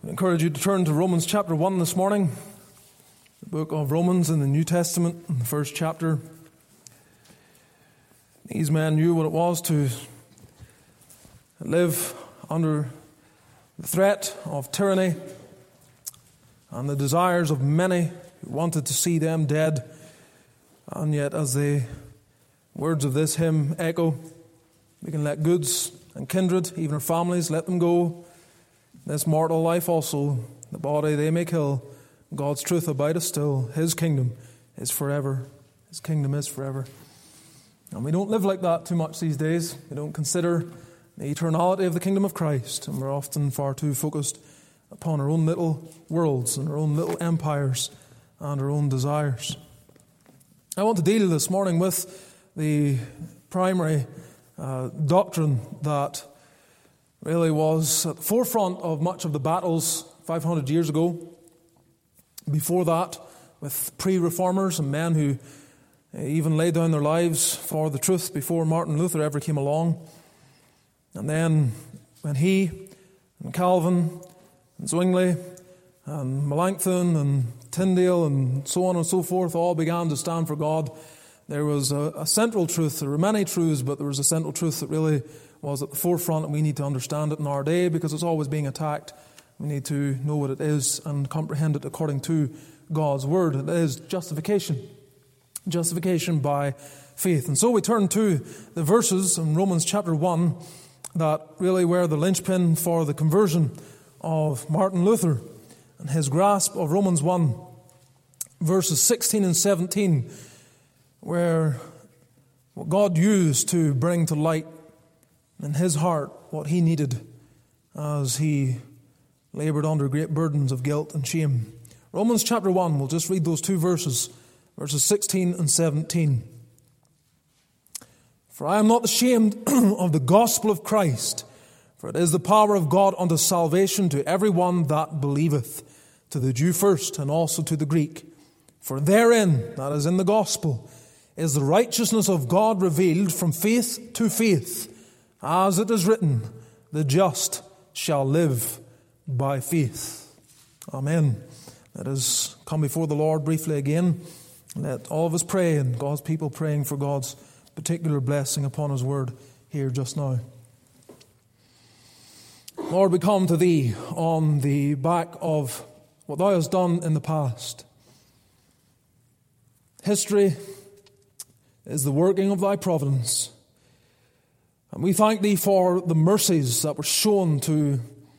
I encourage you to turn to Romans chapter 1 this morning, the book of Romans in the New Testament, in the first chapter. These men knew what it was to live under the threat of tyranny and the desires of many who wanted to see them dead. And yet, as the words of this hymn echo, we can let goods and kindred, even our families, let them go. This mortal life also, the body they may kill. God's truth abideth still. His kingdom is forever. His kingdom is forever. And we don't live like that too much these days. We don't consider the eternality of the kingdom of Christ. And we're often far too focused upon our own little worlds and our own little empires and our own desires. I want to deal this morning with the primary doctrine that really was at the forefront of much of the battles 500 years ago. Before that, with pre-reformers and men who even laid down their lives for the truth before Martin Luther ever came along. And then when he and Calvin and Zwingli and Melanchthon and Tyndale and so on and so forth all began to stand for God, there was a central truth. There were many truths, but there was a central truth that really was at the forefront, and we need to understand it in our day because it's always being attacked. We need to know what it is and comprehend it according to God's Word. It is justification. Justification by faith. And so we turn to the verses in Romans chapter 1 that really were the linchpin for the conversion of Martin Luther and his grasp of Romans 1, verses 16 and 17, where what God used to bring to light in his heart what he needed as he labored under great burdens of guilt and shame. Romans chapter 1, we'll just read those two verses 16 and 17. For I am not ashamed of the gospel of Christ, for it is the power of God unto salvation to every one that believeth, to the Jew first, and also to the Greek. For therein, that is in the gospel, is the righteousness of God revealed from faith to faith, as it is written, the just shall live by faith. Amen. Let us come before the Lord briefly again. Let all of us pray, and God's people praying for God's particular blessing upon His word here just now. Lord, we come to Thee on the back of what Thou hast done in the past. History is the working of Thy providence. And we thank Thee for the mercies that were shown to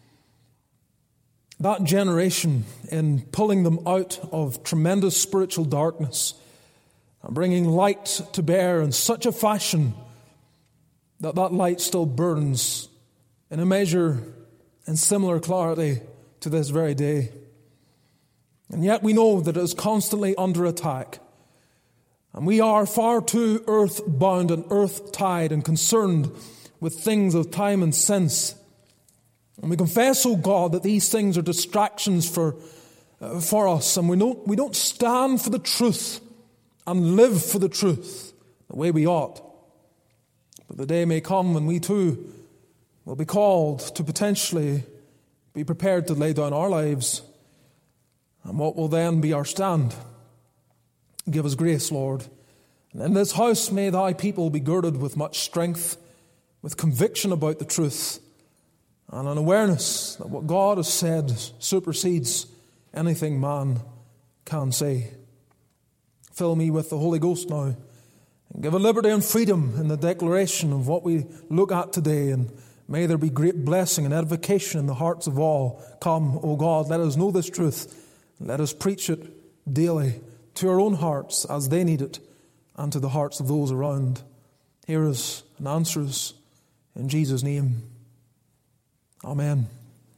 that generation in pulling them out of tremendous spiritual darkness and bringing light to bear in such a fashion that that light still burns in a measure and similar clarity to this very day. And yet we know that it is constantly under attack. And we are far too earth-bound and earth-tied and concerned with things of time and sense. And we confess, O God, that these things are distractions for us, and we don't stand for the truth and live for the truth the way we ought. But the day may come when we too will be called to potentially be prepared to lay down our lives. And what will then be our stand? Give us grace, Lord. And in this house may Thy people be girded with much strength, with conviction about the truth, and an awareness that what God has said supersedes anything man can say. Fill me with the Holy Ghost now, and give a liberty and freedom in the declaration of what we look at today, and may there be great blessing and edification in the hearts of all. Come, O God, let us know this truth, and let us preach it daily to our own hearts as they need it, and to the hearts of those around. Hear us and answer us in Jesus' name. Amen.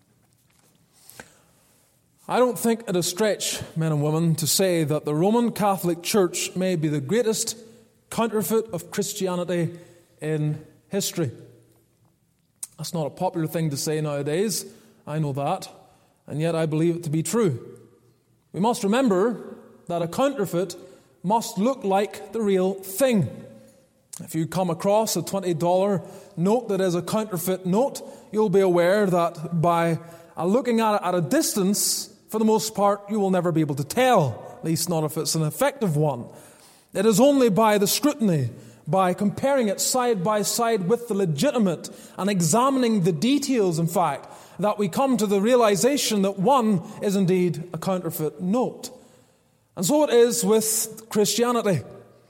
I don't think it a stretch, men and women, to say that the Roman Catholic Church may be the greatest counterfeit of Christianity in history. That's not a popular thing to say nowadays, I know that, and yet I believe it to be true. We must remember that a counterfeit must look like the real thing. If you come across a $20 note that is a counterfeit note, you'll be aware that by And looking at it at a distance, for the most part, you will never be able to tell, at least not if it's an effective one. It is only by the scrutiny, by comparing it side by side with the legitimate and examining the details, in fact, that we come to the realization that one is indeed a counterfeit note. And so it is with Christianity.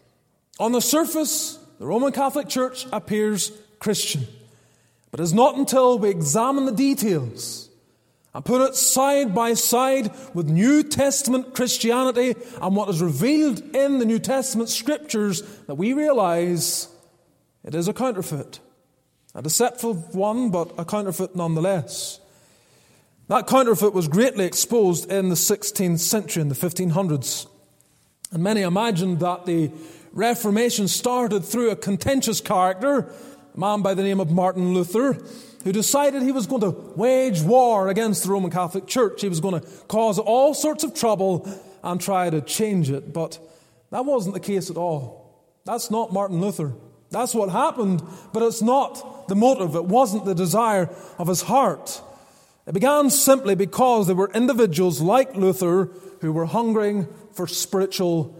On the surface, the Roman Catholic Church appears Christian. But it's not until we examine the details and put it side by side with New Testament Christianity and what is revealed in the New Testament Scriptures that we realize it is a counterfeit. A deceitful one, but a counterfeit nonetheless. That counterfeit was greatly exposed in the 16th century, in the 1500s. And many imagined that the Reformation started through a contentious character, a man by the name of Martin Luther, who decided he was going to wage war against the Roman Catholic Church. He was going to cause all sorts of trouble and try to change it. But that wasn't the case at all. That's not Martin Luther. That's what happened, but it's not the motive. It wasn't the desire of his heart. It began simply because there were individuals like Luther who were hungering for spiritual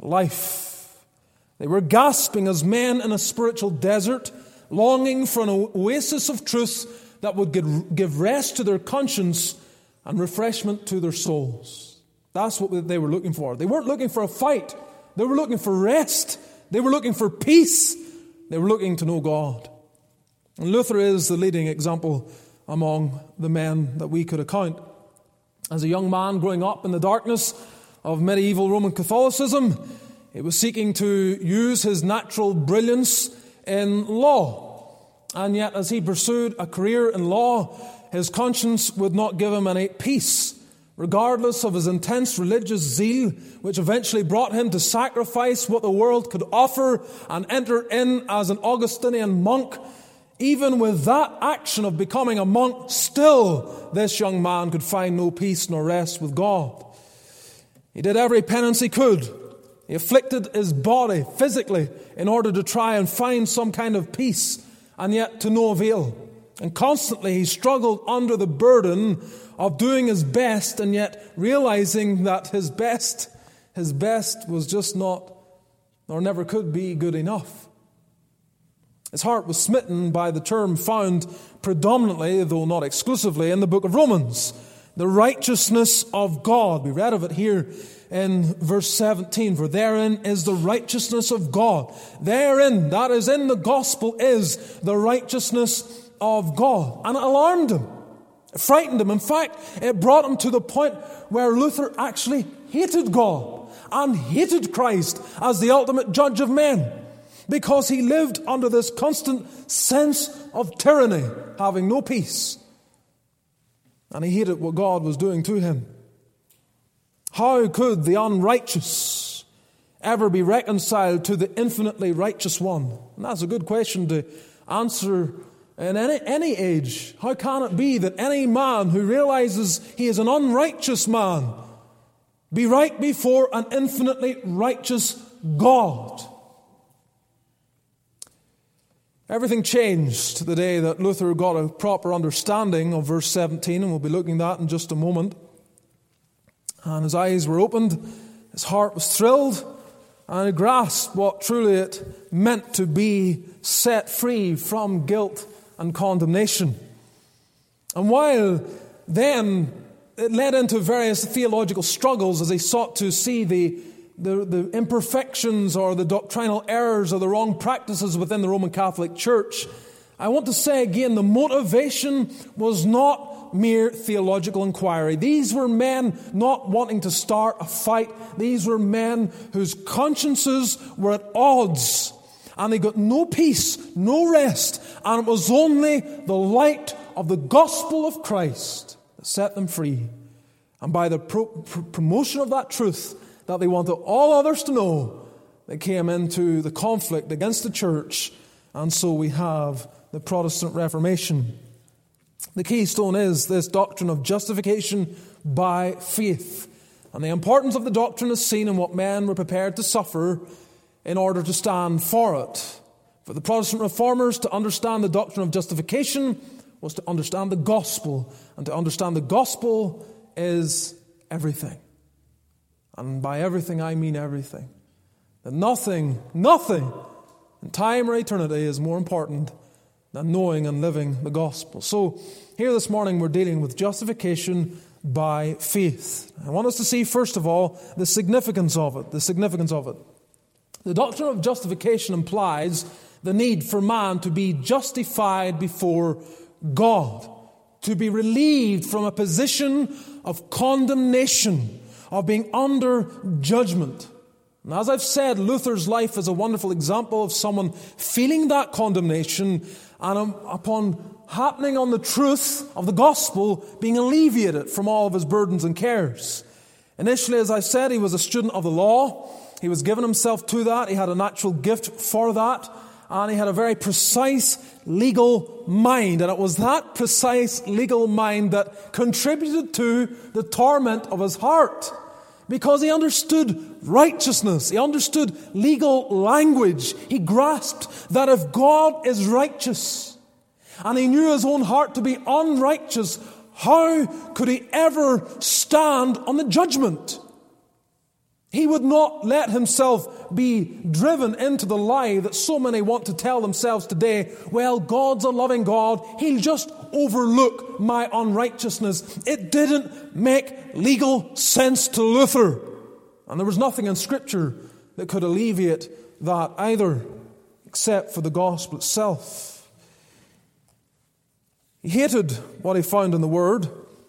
life. They were gasping as men in a spiritual desert, longing for an oasis of truth that would give rest to their conscience and refreshment to their souls. That's what they were looking for. They weren't looking for a fight. They were looking for rest. They were looking for peace. They were looking to know God. And Luther is the leading example among the men that we could account. As a young man growing up in the darkness of medieval Roman Catholicism, he was seeking to use his natural brilliance in law. And yet, as he pursued a career in law, his conscience would not give him any peace, regardless of his intense religious zeal, which eventually brought him to sacrifice what the world could offer and enter in as an Augustinian monk. Even with that action of becoming a monk, still this young man could find no peace nor rest with God. He did every penance he could. He afflicted his body physically in order to try and find some kind of peace, and yet to no avail. And constantly he struggled under the burden of doing his best, and yet realizing that his best was just not, or never could be, good enough. His heart was smitten by the term found predominantly, though not exclusively, in the book of Romans, the righteousness of God. We read of it here in verse 17, for therein is the righteousness of God. Therein, that is in the gospel, is the righteousness of God. And it alarmed him. It frightened him. In fact, it brought him to the point where Luther actually hated God and hated Christ as the ultimate judge of men, because he lived under this constant sense of tyranny, having no peace. And he hated what God was doing to him. How could the unrighteous ever be reconciled to the infinitely righteous one? And that's a good question to answer in any age. How can it be that any man who realizes he is an unrighteous man be right before an infinitely righteous God? Everything changed the day that Luther got a proper understanding of verse 17, and we'll be looking at that in just a moment. And his eyes were opened, his heart was thrilled, and he grasped what truly it meant to be set free from guilt and condemnation. And while then it led into various theological struggles as he sought to see the imperfections or the doctrinal errors or the wrong practices within the Roman Catholic Church, I want to say again, the motivation was not mere theological inquiry. These were men not wanting to start a fight. These were men whose consciences were at odds, and they got no peace, no rest, and it was only the light of the gospel of Christ that set them free. And by the promotion of that truth that they wanted all others to know, they came into the conflict against the church, and so we have the Protestant Reformation. The keystone is this doctrine of justification by faith. And the importance of the doctrine is seen in what men were prepared to suffer in order to stand for it. For the Protestant Reformers to understand the doctrine of justification was to understand the gospel. And to understand the gospel is everything. And by everything I mean everything. That nothing in time or eternity is more important than knowing and living the gospel. So here this morning we're dealing with justification by faith. I want us to see first of all the significance of it. The doctrine of justification implies the need for man to be justified before God, to be relieved from a position of condemnation, of being under judgment. And as I've said, Luther's life is a wonderful example of someone feeling that condemnation and upon happening on the truth of the gospel, being alleviated from all of his burdens and cares. Initially, as I said, he was a student of the law. He was given himself to that. He had a natural gift for that. And he had a very precise legal mind. And it was that precise legal mind that contributed to the torment of his heart. Because he understood righteousness. He understood legal language. He grasped that if God is righteous, and he knew his own heart to be unrighteous, how could he ever stand on the judgment? He would not let himself be driven into the lie that so many want to tell themselves today. Well, God's a loving God. He'll just overlook my unrighteousness. It didn't make legal sense to Luther. And there was nothing in Scripture that could alleviate that either, except for the gospel itself. He hated what he found in the Word.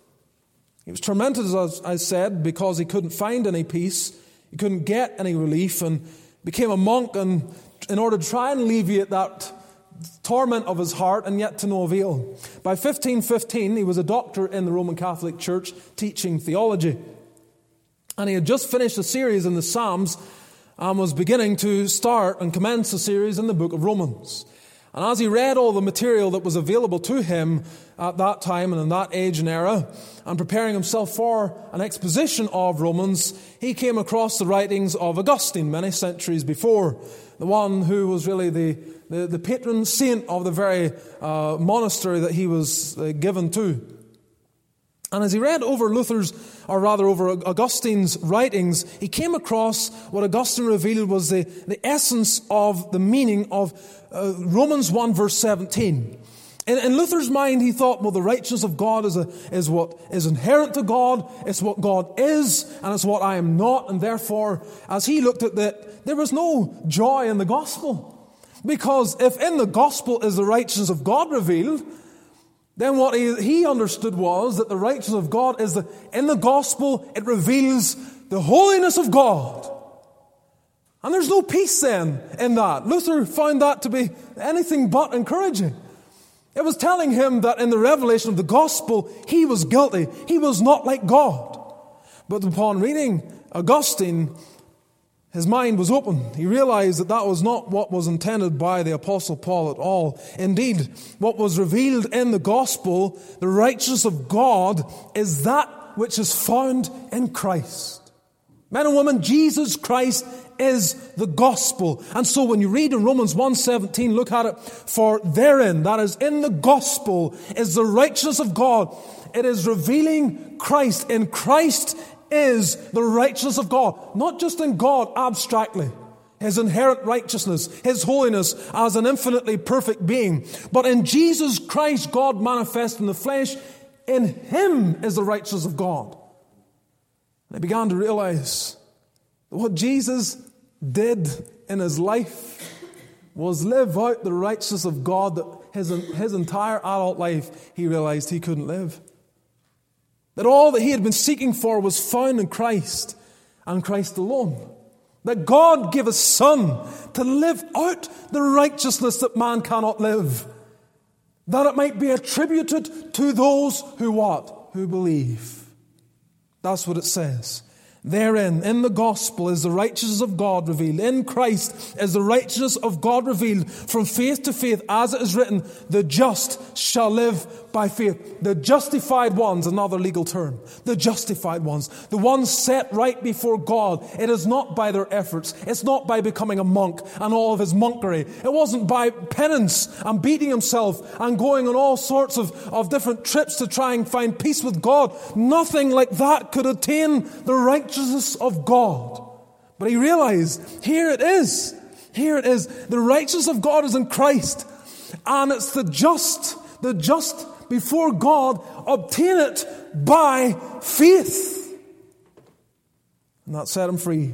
He was tormented, as I said, because he couldn't find any peace. He couldn't get any relief, and became a monk in order to try and alleviate that torment of his heart, and yet to no avail. By 1515, he was a doctor in the Roman Catholic Church teaching theology. And he had just finished a series in the Psalms and was beginning to start and commence a series in the book of Romans. And as he read all the material that was available to him at that time and in that age and era, and preparing himself for an exposition of Romans, he came across the writings of Augustine many centuries before, the one who was really the patron saint of the very monastery that he was given to. And as he read over over Augustine's writings, he came across what Augustine revealed was the essence of the meaning of Romans 1 verse 17. In Luther's mind, he thought, well, the righteousness of God is what is inherent to God, it's what God is, and it's what I am not, and therefore, as he looked at that, there was no joy in the gospel. Because if in the gospel is the righteousness of God revealed, then what he understood was that the righteousness of God is in the gospel, it reveals the holiness of God. And there's no peace then in that. Luther found that to be anything but encouraging. It was telling him that in the revelation of the gospel, he was guilty. He was not like God. But upon reading Augustine, his mind was open. He realized that was not what was intended by the Apostle Paul at all. Indeed, what was revealed in the gospel, the righteousness of God, is that which is found in Christ. Men and women, Jesus Christ is the gospel. And so when you read in Romans 1:17, look at it. For therein, that is in the gospel, is the righteousness of God. It is revealing Christ. In Christ is the righteousness of God. Not just in God abstractly, His inherent righteousness, His holiness as an infinitely perfect being. But in Jesus Christ, God manifest in the flesh, in Him is the righteousness of God. And I began to realize that what Jesus did in His life was live out the righteousness of God that his entire adult life He realized He couldn't live. That all that He had been seeking for was found in Christ and Christ alone. That God gave His Son to live out the righteousness that man cannot live. That it might be attributed to those who what? Who believe. That's what it says. Therein, in the gospel, is the righteousness of God revealed. In Christ is the righteousness of God revealed from faith to faith, as it is written, the just shall live by faith. The justified ones, another legal term. The justified ones. The ones set right before God. It is not by their efforts. It's not by becoming a monk and all of his monkery. It wasn't by penance and beating himself and going on all sorts of different trips to try and find peace with God. Nothing like that could attain the righteousness of God. But he realized, here it is. Here it is. The righteousness of God is in Christ. And it's the just before God obtain it by faith. And that set him free.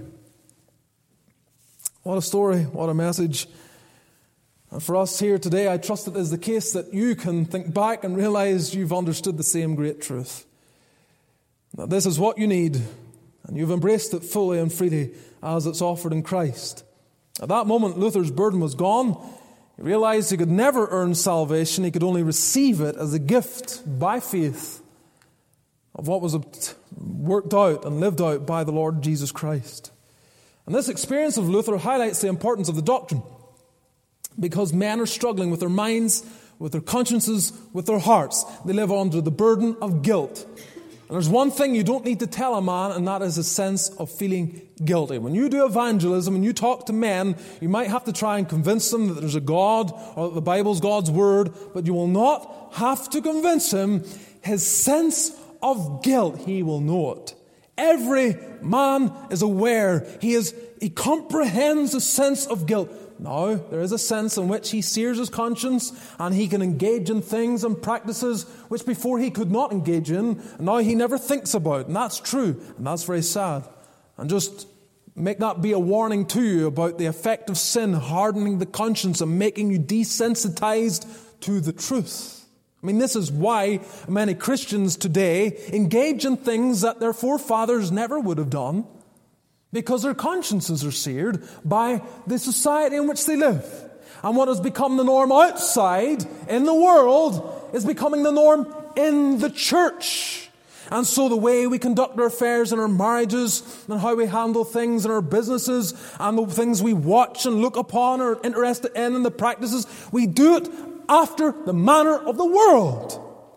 What a story, what a message. And for us here today, I trust it is the case that you can think back and realize you've understood the same great truth. That this is what you need, and you've embraced it fully and freely as it's offered in Christ. At that moment, Luther's burden was gone. He realized he could never earn salvation. He could only receive it as a gift by faith of what was worked out and lived out by the Lord Jesus Christ. And this experience of Luther highlights the importance of the doctrine, because men are struggling with their minds, with their consciences, with their hearts. They live under the burden of guilt. And there's one thing you don't need to tell a man, and that is a sense of feeling guilty. When you do evangelism and you talk to men, you might have to try and convince them that there's a God or that the Bible's God's Word, but you will not have to convince him. His sense of guilt, he will know it. Every man is aware. He comprehends the sense of guilt. Now, there is a sense in which he sears his conscience and he can engage in things and practices which before he could not engage in, and now he never thinks about. And that's true, and that's very sad. And just make that be a warning to you about the effect of sin hardening the conscience and making you desensitized to the truth. I mean, this is why many Christians today engage in things that their forefathers never would have done, because their consciences are seared by the society in which they live. And what has become the norm outside in the world is becoming the norm in the church. And so the way we conduct our affairs in our marriages and how we handle things in our businesses and the things we watch and look upon or are interested in and the practices, we do it after the manner of the world.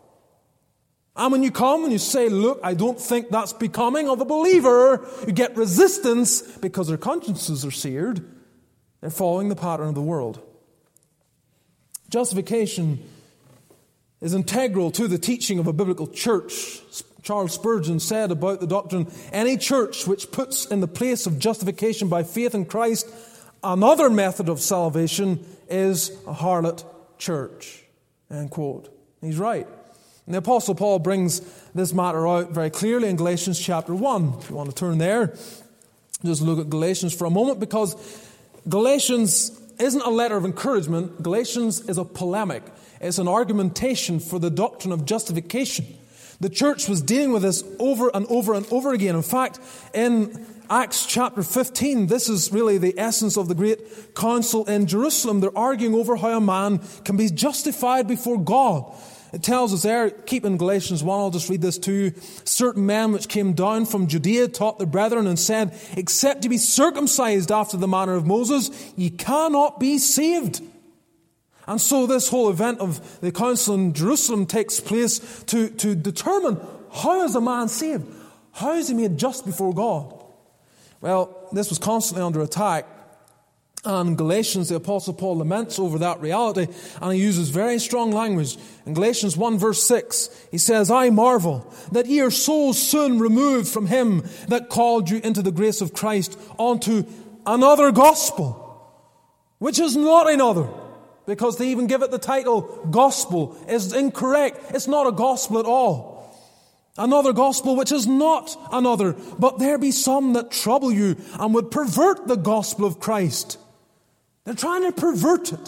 And when you come and you say, look, I don't think that's becoming of a believer, you get resistance because their consciences are seared. They're following the pattern of the world. Justification is integral to the teaching of a biblical church. Charles Spurgeon said about the doctrine, any church which puts in the place of justification by faith in Christ another method of salvation is a harlot church. End quote. He's right. And the Apostle Paul brings this matter out very clearly in Galatians chapter 1. If you want to turn there, just look at Galatians for a moment, because Galatians isn't a letter of encouragement. Galatians is a polemic. It's an argumentation for the doctrine of justification. The church was dealing with this over and over and over again. In fact, in Acts chapter 15, this is really the essence of the great council in Jerusalem. They're arguing over how a man can be justified before God. It tells us there, keep in Galatians 1, I'll just read this to you. Certain men which came down from Judea taught their brethren and said, except ye be circumcised after the manner of Moses, ye cannot be saved. And so this whole event of the council in Jerusalem takes place to determine, how is a man saved? How is he made just before God? Well, this was constantly under attack. And in Galatians, the Apostle Paul laments over that reality, and he uses very strong language. In Galatians 1 verse 6, he says, I marvel that ye are so soon removed from him that called you into the grace of Christ unto another gospel, which is not another. Because to even give it the title gospel is incorrect. It's not a gospel at all. Another gospel which is not another. But there be some that trouble you and would pervert the gospel of Christ. They're trying to pervert it.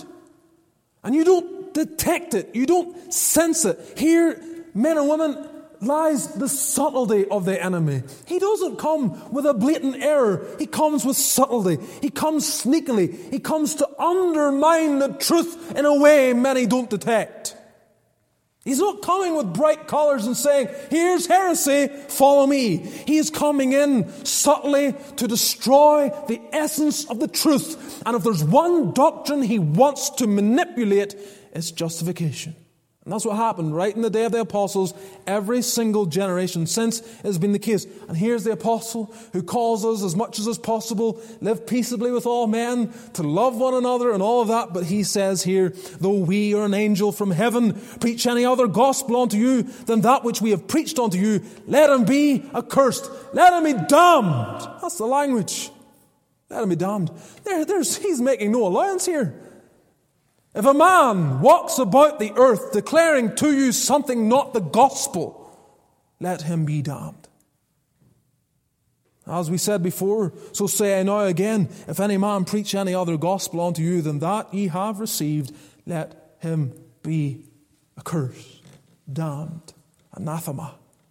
And you don't detect it. You don't sense it. Here, men and women, lies the subtlety of the enemy. He doesn't come with a blatant error. He comes with subtlety. He comes sneakily. He comes to undermine the truth in a way many don't detect. He's not coming with bright colors and saying, here's heresy, follow me. He is coming in subtly to destroy the essence of the truth. And if there's one doctrine he wants to manipulate, it's justification. And that's what happened right in the day of the apostles. Every single generation since has been the case. And here's the apostle who calls us as much as is possible, live peaceably with all men, to love one another and all of that. But he says here, though we or an angel from heaven preach any other gospel unto you than that which we have preached unto you, let him be accursed. Let him be damned. That's the language. Let him be damned. He's making no allowance here. If a man walks about the earth declaring to you something not the gospel, let him be damned. As we said before, so say I now again, if any man preach any other gospel unto you than that ye have received, let him be accursed, damned, anathema.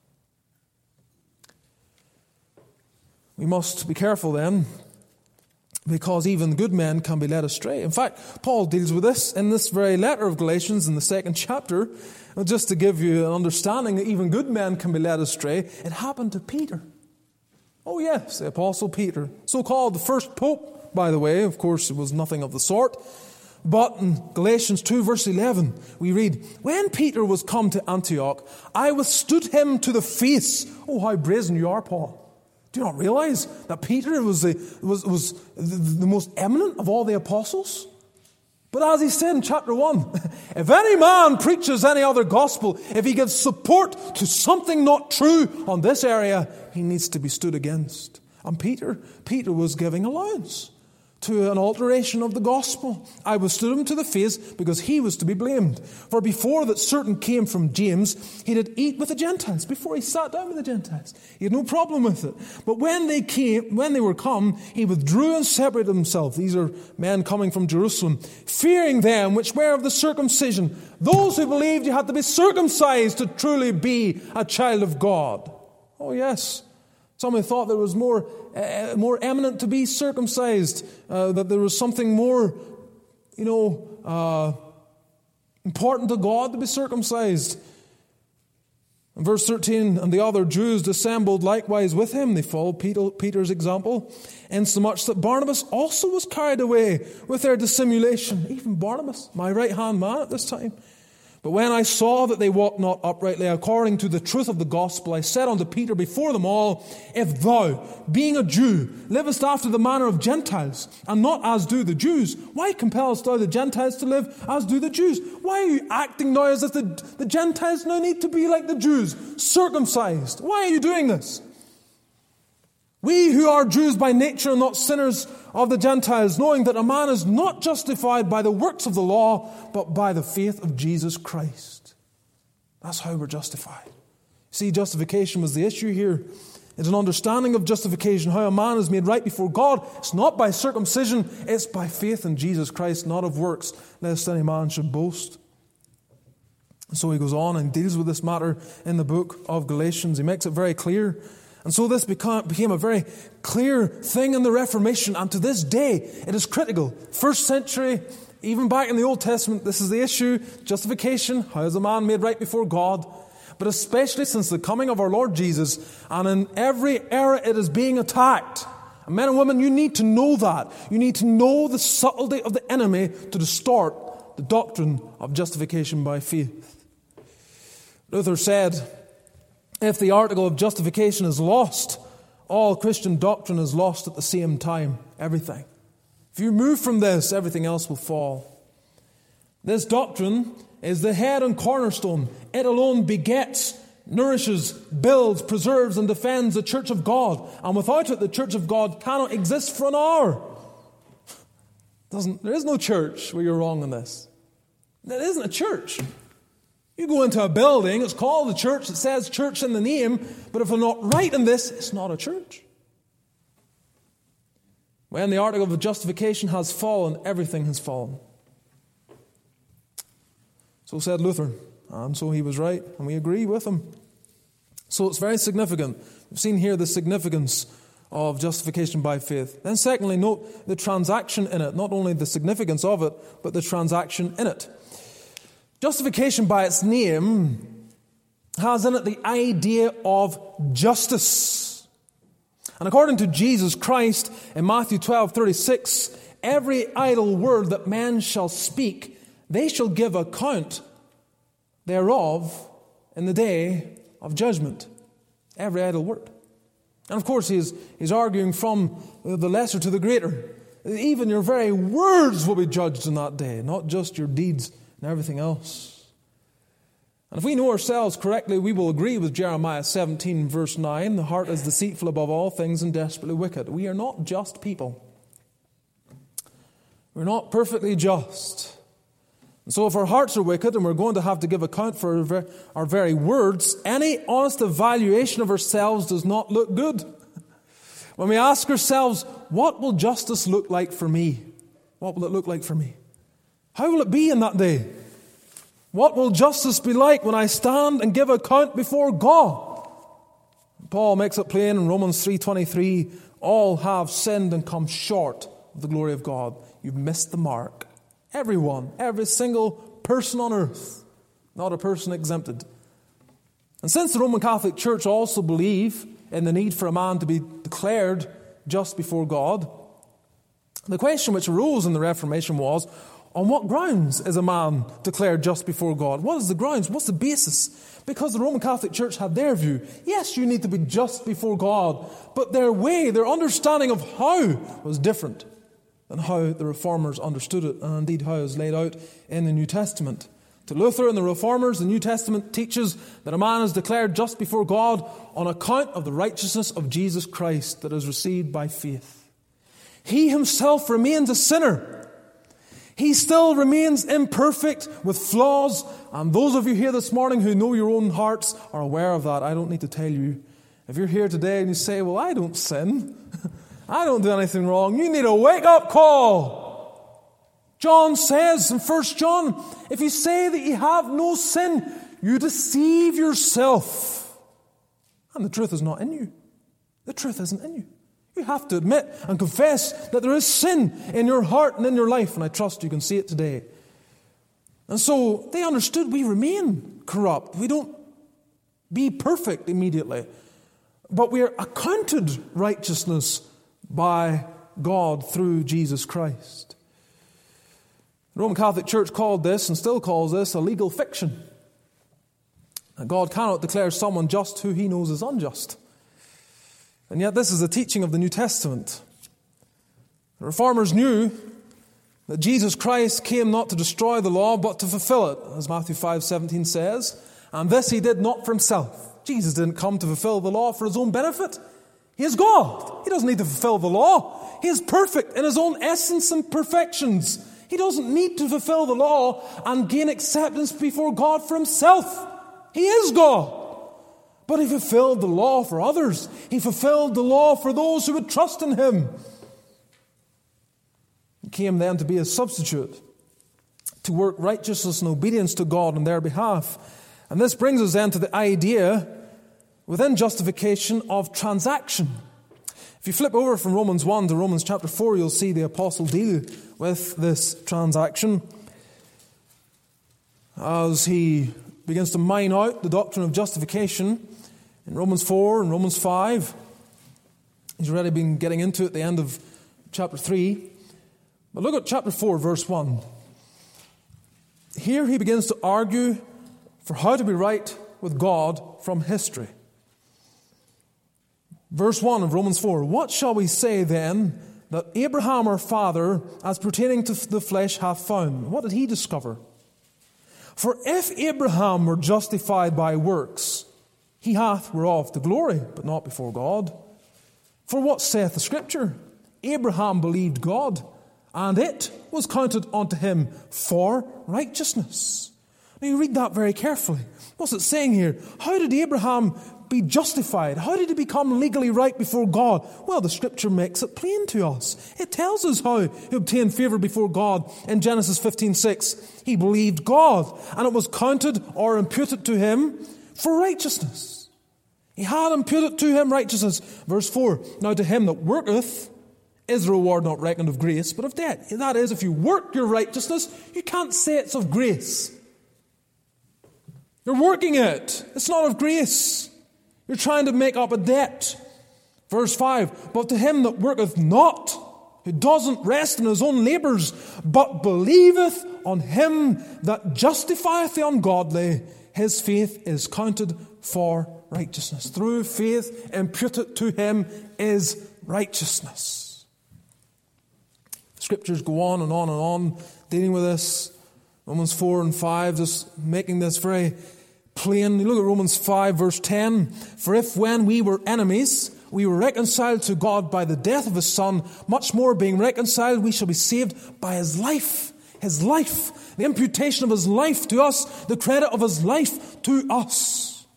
We must be careful then, because even good men can be led astray. In fact, Paul deals with this in this very letter of Galatians in the 2nd chapter. Just to give you an understanding that even good men can be led astray, it happened to Peter. Oh yes, the Apostle Peter. So-called the first pope, by the way. Of course, it was nothing of the sort. But in Galatians 2 verse 11, we read, when Peter was come to Antioch, I withstood him to the face. Oh, how brazen you are, Paul. Do you not realize that Peter was the most eminent of all the apostles? But as he said in chapter 1, if any man preaches any other gospel, if he gives support to something not true on this area, he needs to be stood against. And Peter was giving allowance to an alteration of the gospel. I withstood him to the face because he was to be blamed. For before that certain came from James, he did eat with the Gentiles. Before he sat down with the Gentiles, he had no problem with it. But when they were come, he withdrew and separated himself. These are men coming from Jerusalem, fearing them which were of the circumcision. Those who believed you had to be circumcised to truly be a child of God. Oh yes. Some who thought there was more eminent to be circumcised, that there was something more, important to God to be circumcised. In verse 13, and the other Jews dissembled likewise with him. They followed Peter's example, insomuch that Barnabas also was carried away with their dissimulation. Even Barnabas, my right-hand man at this time. But when I saw that they walked not uprightly according to the truth of the gospel, I said unto Peter before them all, if thou, being a Jew, livest after the manner of Gentiles, and not as do the Jews, why compellest thou the Gentiles to live as do the Jews? Why are you acting now as if the Gentiles now need to be like the Jews, circumcised? Why are you doing this? We who are Jews by nature are not sinners of the Gentiles, knowing that a man is not justified by the works of the law, but by the faith of Jesus Christ. That's how we're justified. See, justification was the issue here. It's an understanding of justification, how a man is made right before God. It's not by circumcision, it's by faith in Jesus Christ, not of works, lest any man should boast. And so he goes on and deals with this matter in the book of Galatians. He makes it very clear. And so this became a very clear thing in the Reformation, and to this day it is critical. First century, even back in the Old Testament, this is the issue, justification, how is a man made right before God? But especially since the coming of our Lord Jesus, and in every era it is being attacked. And men and women, you need to know that. You need to know the subtlety of the enemy to distort the doctrine of justification by faith. Luther said, if the article of justification is lost, all Christian doctrine is lost at the same time. Everything. If you move from this, everything else will fall. This doctrine is the head and cornerstone. It alone begets, nourishes, builds, preserves, and defends the church of God. And without it, the church of God cannot exist for an hour. There is no church where you're wrong in this. It isn't a church. You go into a building, it's called a church, it says church in the name, but if they're not right in this, it's not a church. When the article of justification has fallen, everything has fallen. So said Luther, and so he was right, and we agree with him. So it's very significant. We've seen here the significance of justification by faith. Then secondly, note the transaction in it, not only the significance of it, but the transaction in it. Justification by its name has in it the idea of justice. And according to Jesus Christ in Matthew 12:36, every idle word that man shall speak, they shall give account thereof in the day of judgment. Every idle word. And of course he's arguing from the lesser to the greater. Even your very words will be judged in that day, not just your deeds and everything else. And if we know ourselves correctly, we will agree with Jeremiah 17 verse 9, the heart is deceitful above all things and desperately wicked. We are not just people. We're not perfectly just. And so if our hearts are wicked and we're going to have to give account for our very words, any honest evaluation of ourselves does not look good. When we ask ourselves, what will justice look like for me? What will it look like for me? How will it be in that day? What will justice be like when I stand and give account before God? Paul makes it plain in Romans 3:23, all have sinned and come short of the glory of God. You've missed the mark. Everyone, every single person on earth, not a person exempted. And since the Roman Catholic Church also believe in the need for a man to be declared just before God, the question which arose in the Reformation was, on what grounds is a man declared just before God? What is the grounds? What's the basis? Because the Roman Catholic Church had their view. Yes, you need to be just before God, but their way, their understanding of how was different than how the Reformers understood it, and indeed how it is laid out in the New Testament. To Luther and the Reformers, the New Testament teaches that a man is declared just before God on account of the righteousness of Jesus Christ that is received by faith. He himself remains a sinner. He still remains imperfect with flaws, and those of you here this morning who know your own hearts are aware of that. I don't need to tell you. If you're here today and you say, well, I don't sin, I don't do anything wrong, you need a wake-up call. John says in 1 John, if you say that you have no sin, you deceive yourself. And the truth is not in you. The truth isn't in you. You have to admit and confess that there is sin in your heart and in your life, and I trust you can see it today. And so they understood we remain corrupt. We don't be perfect immediately, but we are accounted righteousness by God through Jesus Christ. The Roman Catholic Church called this, and still calls this, a legal fiction. And God cannot declare someone just who he knows is unjust. And yet this is the teaching of the New Testament. The Reformers knew that Jesus Christ came not to destroy the law, but to fulfill it, as Matthew 5:17 says. And this he did not for himself. Jesus didn't come to fulfill the law for his own benefit. He is God. He doesn't need to fulfill the law. He is perfect in his own essence and perfections. He doesn't need to fulfill the law and gain acceptance before God for himself. He is God. But he fulfilled the law for others. He fulfilled the law for those who would trust in him. He came then to be a substitute, to work righteousness and obedience to God on their behalf. And this brings us then to the idea within justification of transaction. If you flip over from Romans 1 to Romans chapter 4, you'll see the apostle deal with this transaction as he begins to mine out the doctrine of justification in Romans 4 and Romans 5. He's already been getting into it at the end of chapter 3. But look at chapter 4, verse 1. Here he begins to argue for how to be right with God from history. Verse 1 of Romans 4, what shall we say then that Abraham our father, as pertaining to the flesh, hath found? What did he discover? For if Abraham were justified by works, he hath whereof the glory, but not before God. For what saith the Scripture? Abraham believed God, and it was counted unto him for righteousness. Now you read that very carefully. What's it saying here? How did Abraham be justified? How did he become legally right before God? Well, the Scripture makes it plain to us. It tells us how he obtained favor before God in Genesis 15:6. He believed God, and it was counted or imputed to him for righteousness. He had imputed to him righteousness. Verse 4, now to him that worketh is the reward not reckoned of grace, but of debt. That is, if you work your righteousness, you can't say it's of grace. You're working it. It's not of grace. You're trying to make up a debt. Verse 5, but to him that worketh not, who doesn't rest in his own labours, but believeth on him that justifieth the ungodly, his faith is counted for righteousness. Through faith imputed to him is righteousness. Scriptures go on and on and on dealing with this. Romans 4 and 5 just making this very plain. You look at Romans 5 verse 10. For if when we were enemies, we were reconciled to God by the death of his Son, much more being reconciled, we shall be saved by his life. His life. The imputation of his life to us. The credit of his life to us.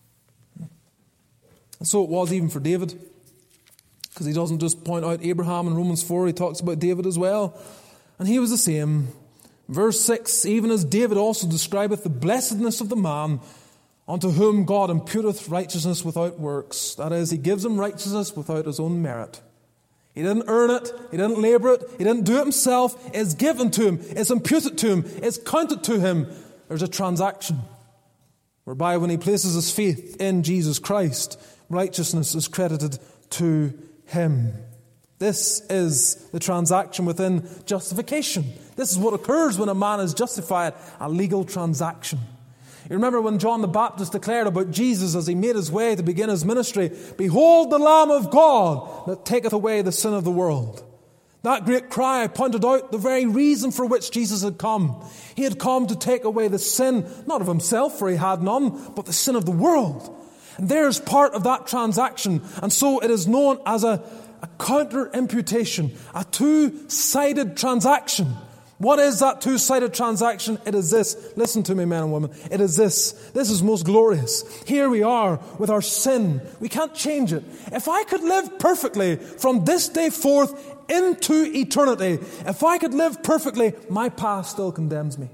And so it was even for David. Because he doesn't just point out Abraham in Romans 4, he talks about David as well. And he was the same. Verse 6, even as David also describeth the blessedness of the man unto whom God imputeth righteousness without works. That is, he gives him righteousness without his own merit. He didn't earn it. He didn't labor it. He didn't do it himself. It's given to him. It's imputed to him. It's counted to him. There's a transaction whereby when he places his faith in Jesus Christ, righteousness is credited to him. This is the transaction within justification. This is what occurs when a man is justified, a legal transaction. You remember when John the Baptist declared about Jesus as he made his way to begin his ministry, behold the Lamb of God that taketh away the sin of the world. That great cry pointed out the very reason for which Jesus had come. He had come to take away the sin, not of himself, for he had none, but the sin of the world. And there's part of that transaction. And so it is known as a counter-imputation, a two-sided transaction. What is that two-sided transaction? It is this. Listen to me, men and women. It is this. This is most glorious. Here we are with our sin. We can't change it. If I could live perfectly from this day forth into eternity, if I could live perfectly, my past still condemns me.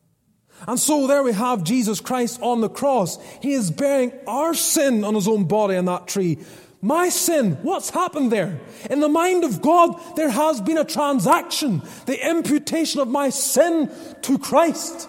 And so there we have Jesus Christ on the cross. He is bearing our sin on his own body on that tree. My sin, what's happened there? In the mind of God, there has been a transaction. The imputation of my sin to Christ.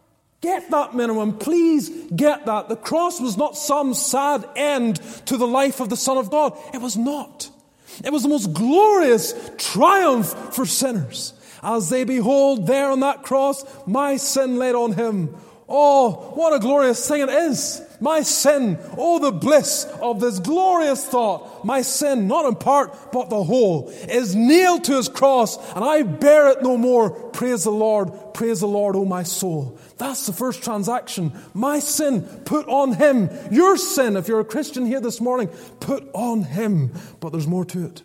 Get that, men and women. Please get that. The cross was not some sad end to the life of the Son of God. It was not. It was the most glorious triumph for sinners. As they behold there on that cross, my sin laid on him. Oh, what a glorious thing it is. My sin, oh the bliss of this glorious thought. My sin, not in part, but the whole, is nailed to his cross, and I bear it no more. Praise the Lord, oh my soul. That's the first transaction. My sin, put on him. Your sin, if you're a Christian here this morning, put on him. But there's more to it.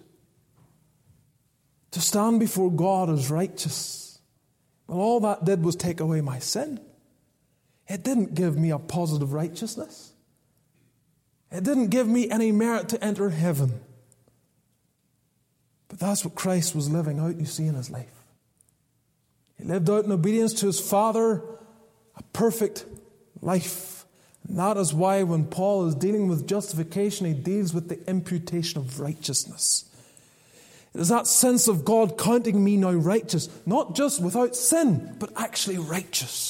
To stand before God as righteous, well, all that did was take away my sin. It didn't give me a positive righteousness. It didn't give me any merit to enter heaven. But that's what Christ was living out, you see, in his life. He lived out in obedience to his Father a perfect life. And that is why when Paul is dealing with justification, he deals with the imputation of righteousness. It is that sense of God counting me now righteous, not just without sin, but actually righteous.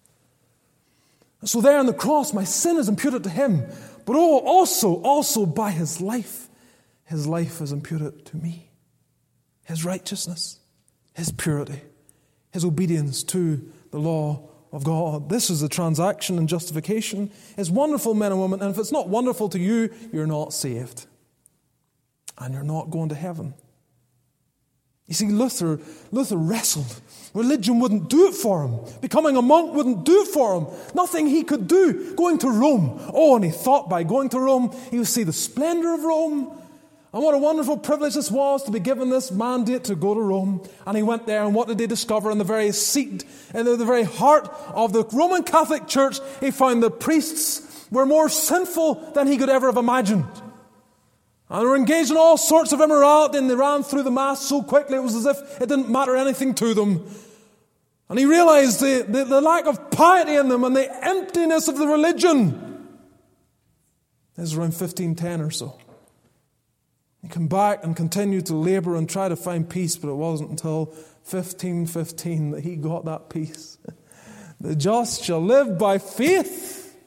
So there on the cross, my sin is imputed to him. But also by his life is imputed to me. His righteousness, his purity, his obedience to the law of God. This is the transaction in justification. It's wonderful, men and women. And if it's not wonderful to you, you're not saved. And you're not going to heaven. You see, Luther wrestled. Religion wouldn't do it for him. Becoming a monk wouldn't do it for him. Nothing he could do. Going to Rome. Oh, and he thought by going to Rome, he would see the splendor of Rome. And what a wonderful privilege this was to be given this mandate to go to Rome. And he went there, and what did he discover? In the very seat, in the very heart of the Roman Catholic Church, he found the priests were more sinful than he could ever have imagined. And they were engaged in all sorts of immorality, and they ran through the Mass so quickly it was as if it didn't matter anything to them. And he realized the lack of piety in them and the emptiness of the religion. This is around 1510 or so. He came back and continued to labor and try to find peace, but it wasn't until 1515 that he got that peace. The just shall live by faith.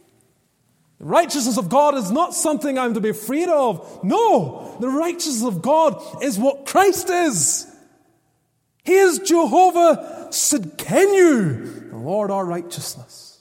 The righteousness of God is not something I'm to be afraid of. No, the righteousness of God is what Christ is. He is Jehovah Sidkenu, the Lord our righteousness.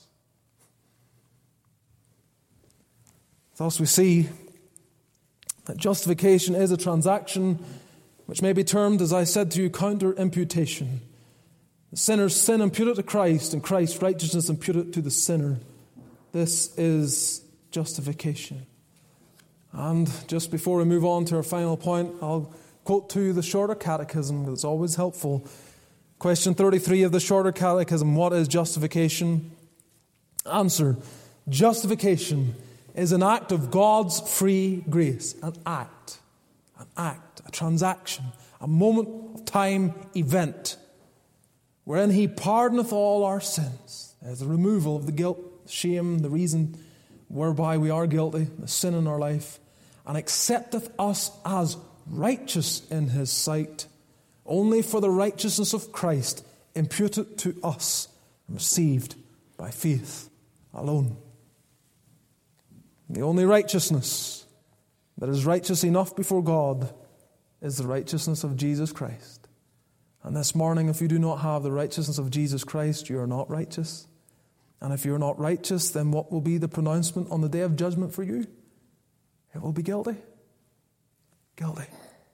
Thus we see that justification is a transaction which may be termed, as I said to you, counter-imputation. The sinner's sin imputed to Christ, and Christ's righteousness imputed to the sinner. This is justification. And just before we move on to our final point, I'll quote to the Shorter Catechism, because it's always helpful. Question 33 of the Shorter Catechism, what is justification? Answer, justification is an act of God's free grace. An act, a transaction, a moment of time event, wherein He pardoneth all our sins. There's the removal of the guilt, shame, the reason whereby we are guilty, the sin in our life, and accepteth us as righteous in His sight, only for the righteousness of Christ imputed to us and received by faith alone. The only righteousness that is righteous enough before God is the righteousness of Jesus Christ. And this morning, if you do not have the righteousness of Jesus Christ, you are not righteous. And if you're not righteous, then what will be the pronouncement on the day of judgment for you? It will be guilty. Guilty.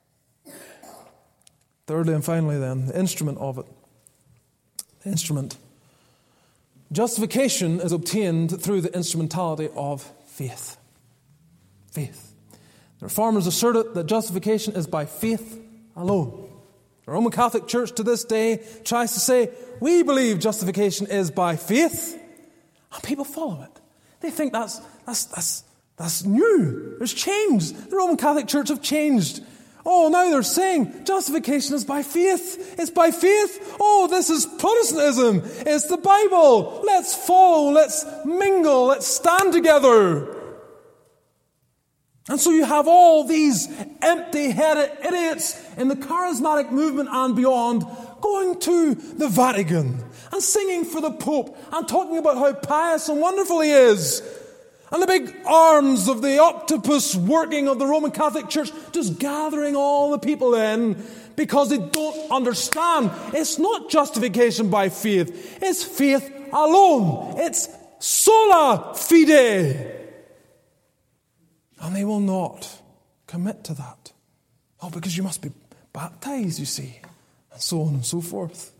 Thirdly and finally then, the instrument of it. The instrument. Justification is obtained through the instrumentality of faith. Faith. The Reformers asserted that justification is by faith alone. The Roman Catholic Church to this day tries to say, we believe justification is by faith, and people follow it. They think that's new. There's change. The Roman Catholic Church have changed. Oh, now they're saying justification is by faith. It's by faith. Oh, this is Protestantism. It's the Bible. Let's follow. Let's mingle. Let's stand together. And so you have all these empty-headed idiots in the charismatic movement and beyond going to the Vatican and singing for the Pope and talking about how pious and wonderful he is. And the big arms of the octopus working of the Roman Catholic Church just gathering all the people in because they don't understand. It's not justification by faith. It's faith alone. It's sola fide. And they will not commit to that. Oh, because you must be baptized, you see. And so on and so forth.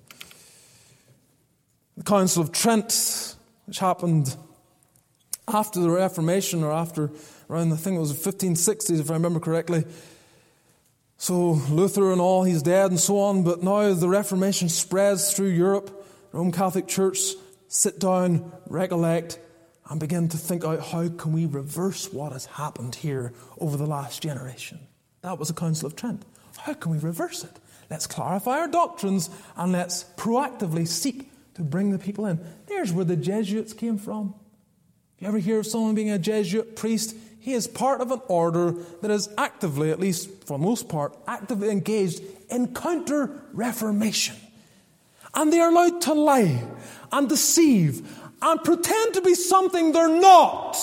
The Council of Trent, which happened after the Reformation, or after around, I think it was the 1560s, if I remember correctly. So Luther and all, he's dead and so on. But now the Reformation spreads through Europe. The Roman Catholic Church sit down, recollect, and begin to think out how can we reverse what has happened here over the last generation. That was the Council of Trent. How can we reverse it? Let's clarify our doctrines and let's proactively seek to bring the people in. There's where the Jesuits came from. If you ever hear of someone being a Jesuit priest, he is part of an order that is actively, at least for the most part, actively engaged in counter-reformation. And they are allowed to lie and deceive and pretend to be something they're not.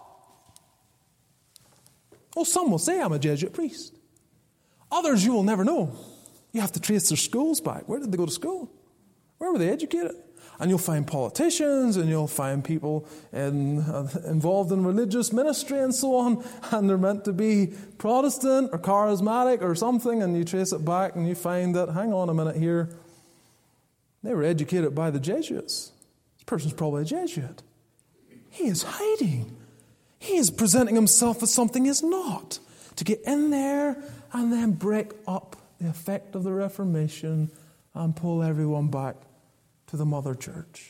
Oh, some will say, I'm a Jesuit priest. Others you will never know. You have to trace their schools back. Where did they go to school? Where were they educated? And you'll find politicians and you'll find people involved in religious ministry and so on. And they're meant to be Protestant or charismatic or something. And you trace it back and you find that, hang on a minute here, they were educated by the Jesuits. This person's probably a Jesuit. He is hiding. He is presenting himself as something he's not. To get in there and then break up the effect of the Reformation and pull everyone back to the mother church.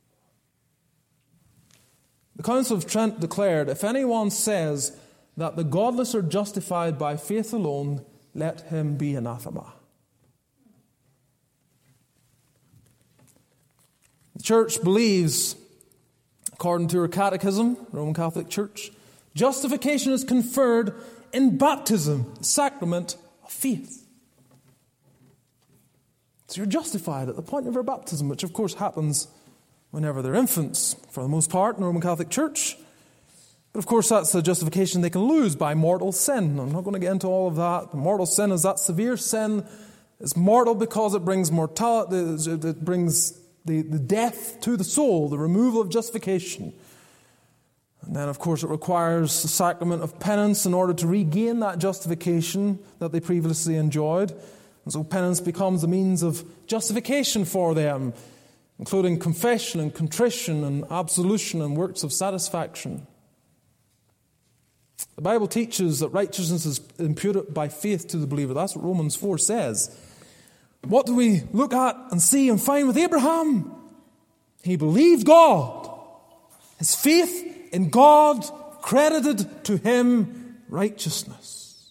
The Council of Trent declared, if anyone says that the godless are justified by faith alone, let him be anathema. The church believes, according to her catechism, Roman Catholic Church, justification is conferred in baptism, the sacrament of faith. So you're justified at the point of your baptism, which of course happens whenever they're infants, for the most part, in the Roman Catholic Church. But of course, that's a justification they can lose by mortal sin. I'm not going to get into all of that. The mortal sin is that severe sin. It's mortal because it brings mortality, it brings the death to the soul, the removal of justification. And then, of course, it requires the sacrament of penance in order to regain that justification that they previously enjoyed. And so penance becomes a means of justification for them, including confession and contrition and absolution and works of satisfaction. The Bible teaches that righteousness is imputed by faith to the believer. That's what Romans 4 says. What do we look at and see and find with Abraham? He believed God. His faith in God credited to him righteousness.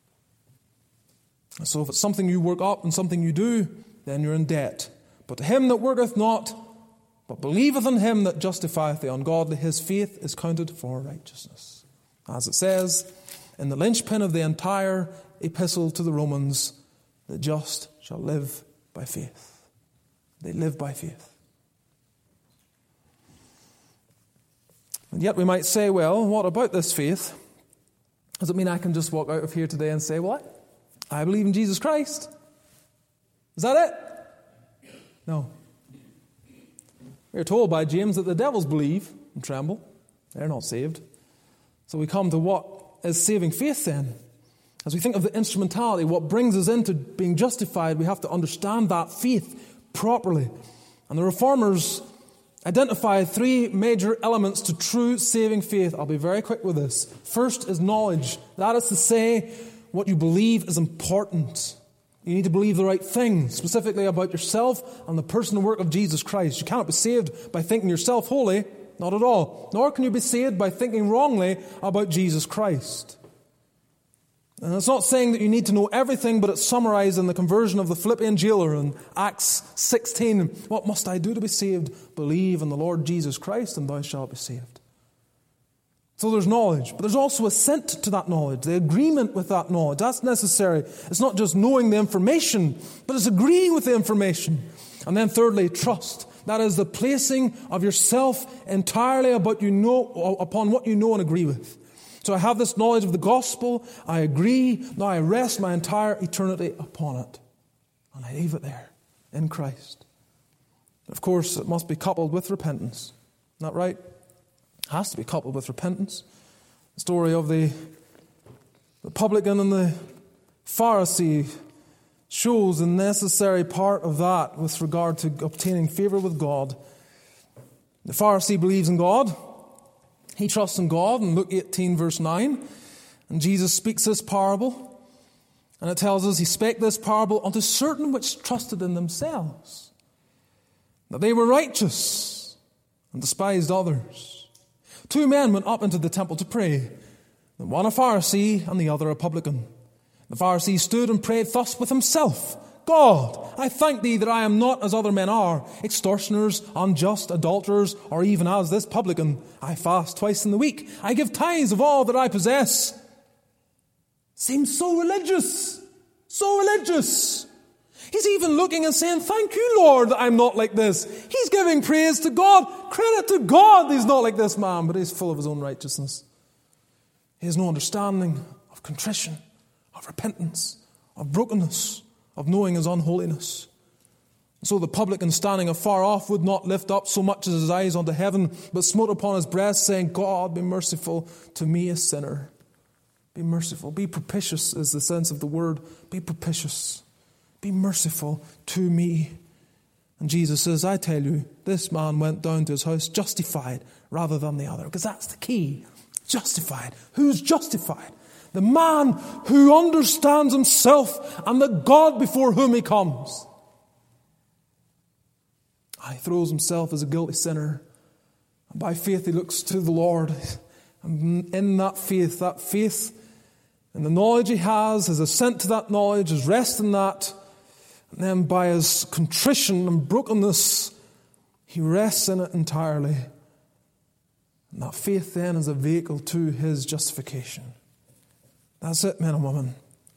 And so if it's something you work up and something you do, then you're in debt. But to him that worketh not, but believeth on him that justifieth the ungodly, his faith is counted for righteousness. As it says in the linchpin of the entire epistle to the Romans, the just shall live by faith. They live by faith. And yet we might say, well, what about this faith? Does it mean I can just walk out of here today and say, what? I believe in Jesus Christ. Is that it? No. We're told by James that the devils believe and tremble. They're not saved. So we come to what is saving faith then. As we think of the instrumentality, what brings us into being justified, we have to understand that faith properly. And the Reformers identify three major elements to true saving faith. I'll be very quick with this. First is knowledge. That is to say, what you believe is important. You need to believe the right thing, specifically about yourself and the person and work of Jesus Christ. You cannot be saved by thinking yourself holy, not at all. Nor can you be saved by thinking wrongly about Jesus Christ. And it's not saying that you need to know everything, but it's summarized in the conversion of the Philippian jailer in Acts 16. What must I do to be saved? Believe in the Lord Jesus Christ, and thou shalt be saved. So there's knowledge, but there's also assent to that knowledge, the agreement with that knowledge. That's necessary. It's not just knowing the information, but it's agreeing with the information. And then thirdly, trust. That is the placing of yourself entirely upon what you know and agree with. So I have this knowledge of the gospel, I agree, now I rest my entire eternity upon it. And I leave it there, in Christ. Of course, it must be coupled with repentance. Isn't that right? It has to be coupled with repentance. The story of the publican and the Pharisee shows the necessary part of that with regard to obtaining favor with God. The Pharisee believes in God. He trusts in God in Luke 18 verse 9. And Jesus speaks this parable. And it tells us he spake this parable unto certain which trusted in themselves, that they were righteous and despised others. 2 men went up into the temple to pray, the one a Pharisee and the other a publican. The Pharisee stood and prayed thus with himself, God, I thank thee that I am not as other men are, extortioners, unjust, adulterers, or even as this publican. I fast twice in the week. I give tithes of all that I possess. Seems so religious. So religious. He's even looking and saying, thank you, Lord, that I'm not like this. He's giving praise to God. Credit to God that he's not like this man, but he's full of his own righteousness. He has no understanding of contrition, of repentance, of brokenness, of knowing his unholiness. So the publican standing afar off would not lift up so much as his eyes unto heaven, but smote upon his breast, saying, God, be merciful to me, a sinner. Be merciful. Be propitious is the sense of the word. Be propitious. Be merciful to me. And Jesus says, I tell you, this man went down to his house justified rather than the other. Because that's the key. Justified. Who's justified? The man who understands himself and the God before whom he comes. He throws himself as a guilty sinner. And by faith he looks to the Lord. And in that faith and the knowledge he has, his assent to that knowledge, his rest in that, and then by his contrition and brokenness, he rests in it entirely. And that faith then is a vehicle to his justification. That's it, men and women.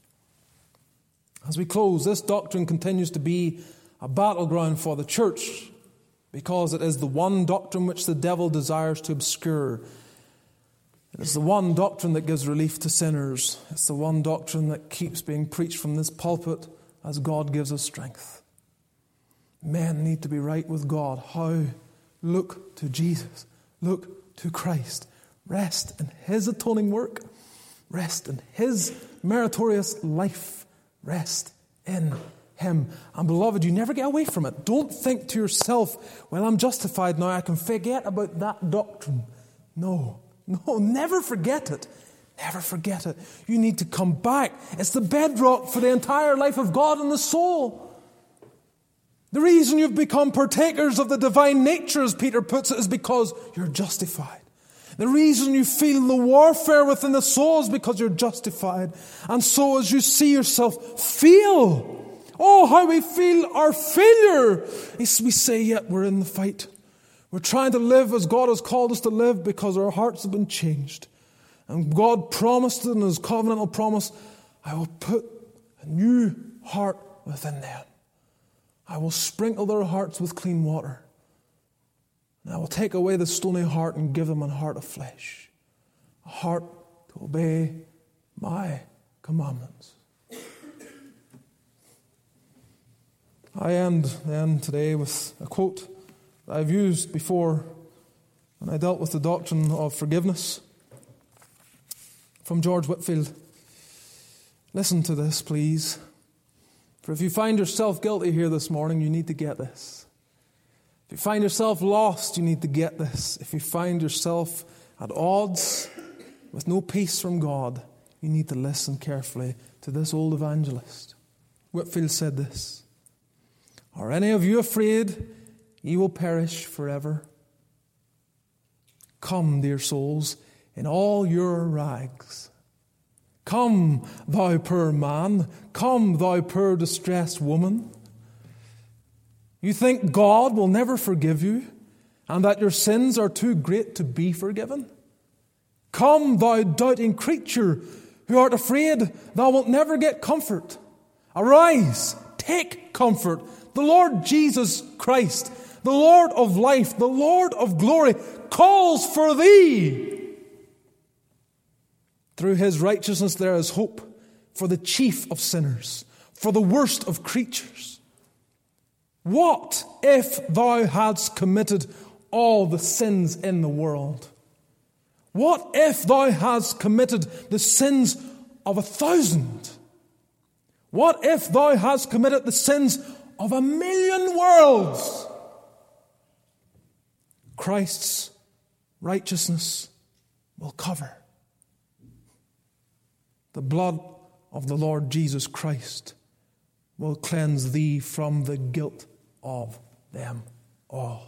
As we close, this doctrine continues to be a battleground for the church because it is the one doctrine which the devil desires to obscure. It is the one doctrine that gives relief to sinners. It's the one doctrine that keeps being preached from this pulpit as God gives us strength. Men need to be right with God. How? Look to Jesus. Look to Christ. Rest in His atoning work. Rest in His meritorious life. Rest in Him. And beloved, you never get away from it. Don't think to yourself, well, I'm justified now, I can forget about that doctrine. No, never forget it. Never forget it. You need to come back. It's the bedrock for the entire life of God and the soul. The reason you've become partakers of the divine nature, as Peter puts it, is because you're justified. The reason you feel the warfare within the soul is because you're justified. And so as you see yourself feel, oh, how we feel our failure, we say, yet we're in the fight. We're trying to live as God has called us to live because our hearts have been changed. And God promised in His covenantal promise, I will put a new heart within them. I will sprinkle their hearts with clean water. And I will take away the stony heart and give them a heart of flesh. A heart to obey my commandments. I end then today with a quote that I've used before when I dealt with the doctrine of forgiveness from George Whitefield. Listen to this, please. For if you find yourself guilty here this morning, you need to get this. If you find yourself lost, you need to get this. If you find yourself at odds with no peace from God, you need to listen carefully to this old evangelist. Whitefield said this: Are any of you afraid ye will perish forever? Come, dear souls, in all your rags. Come, thou poor man. Come, thou poor distressed woman. You think God will never forgive you, and that your sins are too great to be forgiven? Come, thou doubting creature, who art afraid thou wilt never get comfort. Arise, take comfort. The Lord Jesus Christ, the Lord of life, the Lord of glory, calls for thee. Through His righteousness there is hope for the chief of sinners, for the worst of creatures. What if thou hadst committed all the sins in the world? What if thou hadst committed the sins of 1,000? What if thou hadst committed the sins of 1,000,000 worlds? Christ's righteousness will cover. The blood of the Lord Jesus Christ will cleanse thee from the guilt of them all.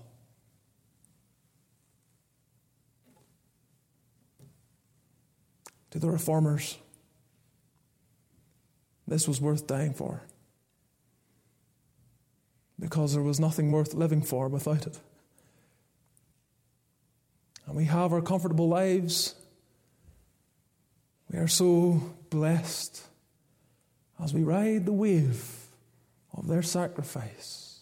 To the reformers, this was worth dying for, because there was nothing worth living for without it. And we have our comfortable lives. We are so blessed as we ride the wave of their sacrifice.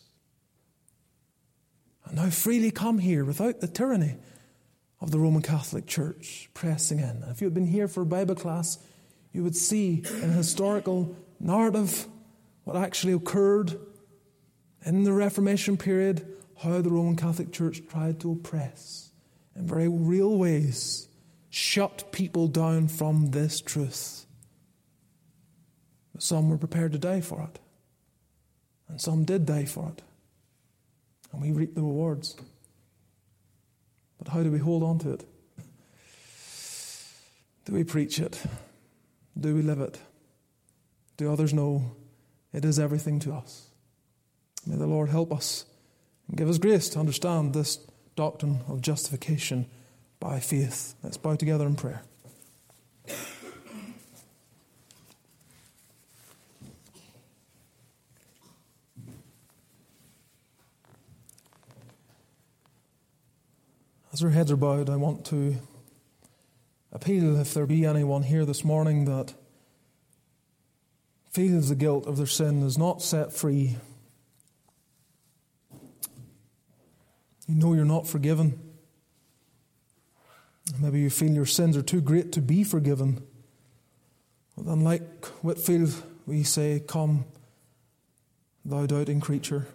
And now freely come here without the tyranny of the Roman Catholic Church pressing in. And if you had been here for Bible class, you would see in a historical narrative what actually occurred in the Reformation period, how the Roman Catholic Church tried to oppress in very real ways, shut people down from this truth. But some were prepared to die for it. And some did die for it. And we reap the rewards. But how do we hold on to it? Do we preach it? Do we live it? Do others know it is everything to us? May the Lord help us and give us grace to understand this doctrine of justification by faith. Let's bow together in prayer. As our heads are bowed, I want to appeal, if there be anyone here this morning that feels the guilt of their sin, is not set free. You know you're not forgiven. Maybe you feel your sins are too great to be forgiven. Well, then, like Whitefield, we say, "Come, thou doubting creature.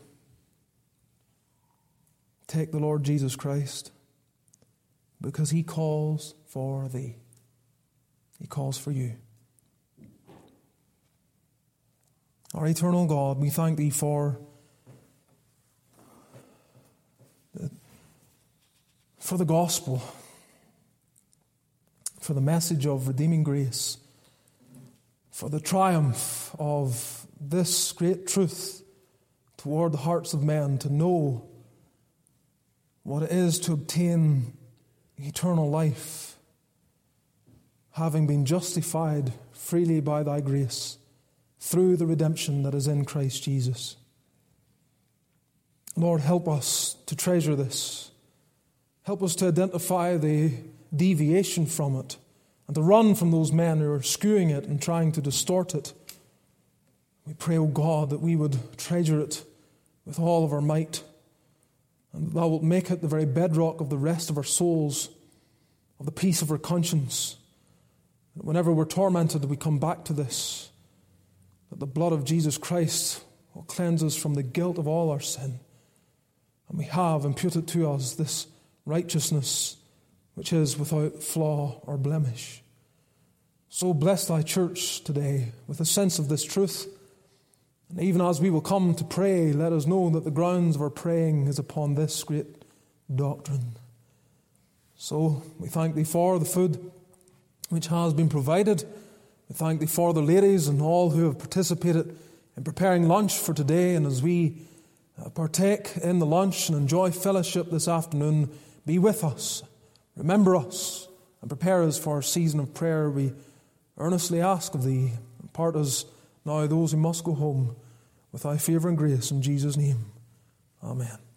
Take the Lord Jesus Christ, because He calls for thee. He calls for you." Our eternal God, we thank Thee for the gospel, for the message of redeeming grace, for the triumph of this great truth toward the hearts of men, to know what it is to obtain eternal life, having been justified freely by Thy grace through the redemption that is in Christ Jesus. Lord, help us to treasure this. Help us to identify the deviation from it and to run from those men who are skewing it and trying to distort it. We pray, O God, that we would treasure it with all of our might, and that Thou wilt make it the very bedrock of the rest of our souls, of the peace of our conscience. That whenever we're tormented, we come back to this, that the blood of Jesus Christ will cleanse us from the guilt of all our sin. And we have imputed to us this righteousness which is without flaw or blemish. So bless Thy church today with a sense of this truth. And even as we will come to pray, let us know that the grounds of our praying is upon this great doctrine. So we thank Thee for the food which has been provided. We thank Thee for the ladies and all who have participated in preparing lunch for today. And as we partake in the lunch and enjoy fellowship this afternoon, be with us, remember us, and prepare us for our season of prayer. We earnestly ask of Thee. Impart us now those who must go home with Thy favour and grace. In Jesus' name, amen.